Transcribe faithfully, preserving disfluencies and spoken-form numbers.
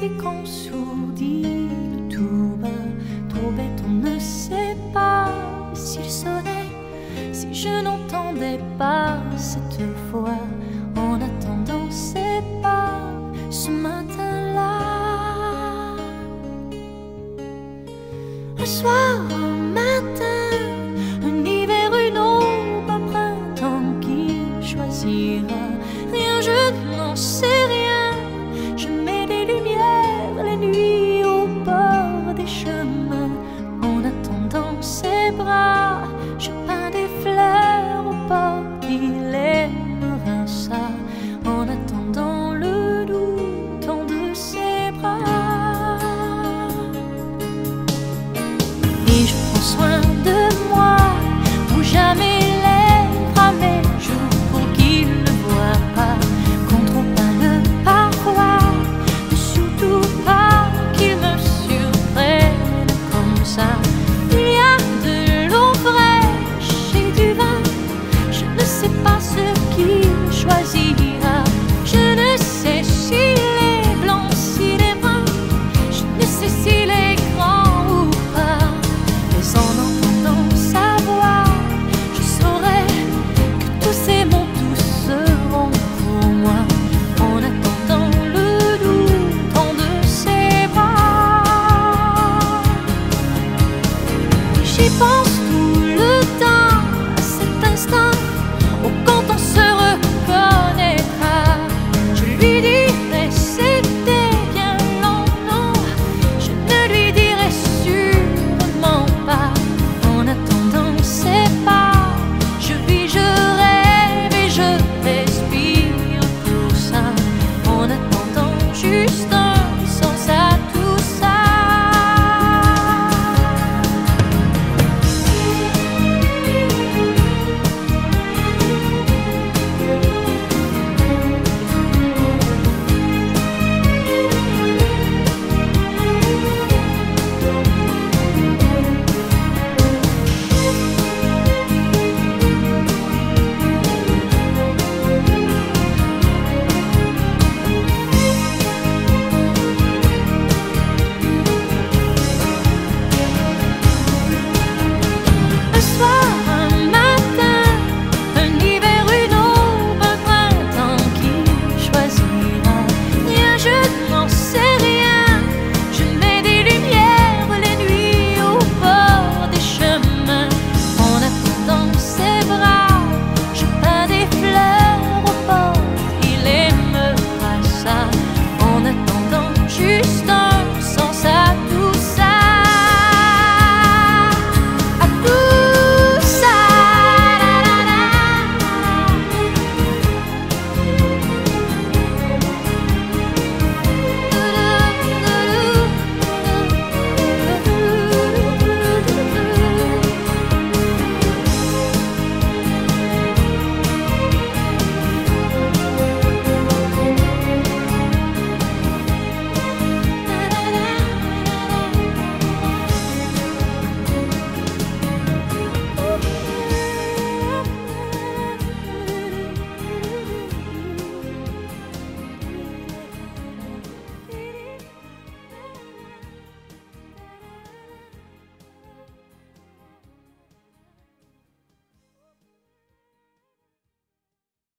si qu'on sourdit le tout bas, trop bête, on ne sait pas s'il sonnait, si je n'entendais pas cette voix. En attendant, c'est pas ce matin-là. Un soir, un matin, un hiver, une aube, un printemps qui choisira. Rien, je n'en sais rien. Je mets des lumières la nuit au bord des chemins. En attendant ses bras, je peins des fleurs au bord qu'il aimera ça. En attendant le doux temps de ses bras. Et je prends soin de moi pour jamais lèvres à mes joues, pour qu'il ne voit pas qu'on trompe pas le parfois, mais surtout pas qu'il me surprenne comme ça. Il y a de l'eau fraîche et du vin, je ne sais pas ce qu'il choisira. Je ne sais s'il est blanc, s'il est brun, je ne sais s'il est grand ou pas. Mais en entendant sa voix, je saurai que tous ces mots doux seront pour moi. En attendant le doux temps de ses bras. J'y pense.